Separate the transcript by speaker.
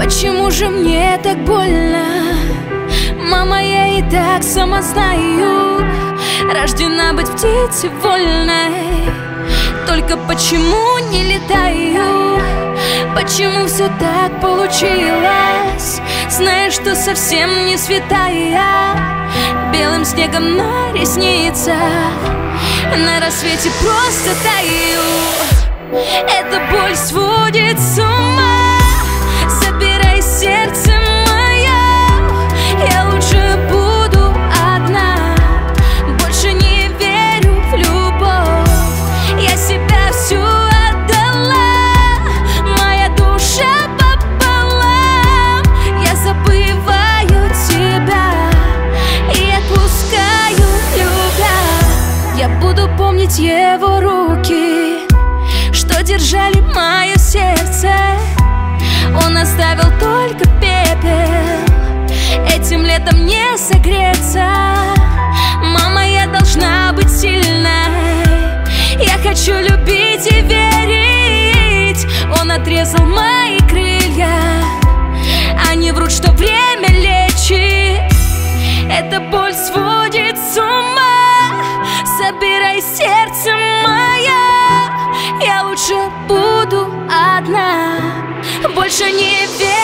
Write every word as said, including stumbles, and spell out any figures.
Speaker 1: Почему же мне так больно? Мама, я и так сама знаю, рождена быть птицей вольной. Только почему не летаю? Почему все так получилось? Знаешь, что совсем не святая, белым снегом на ресницах, на рассвете просто таю. Эта боль сводит с ума. Забирай сердце мое, я лучше буду одна. Больше не верю в любовь, я себя всю отдала. Моя душа пополам, я забываю тебя и отпускаю, любя. Я буду помнить его руки, что держали мое сердце. Он оставил только пепел, этим летом не согреться. Мама, я должна быть сильной, я хочу любить и верить. Он отрезал мои крылья, они врут, что время лечит. Эта боль сводит с ума. Забирай сердце мое, я лучше буду одна. Больше не верю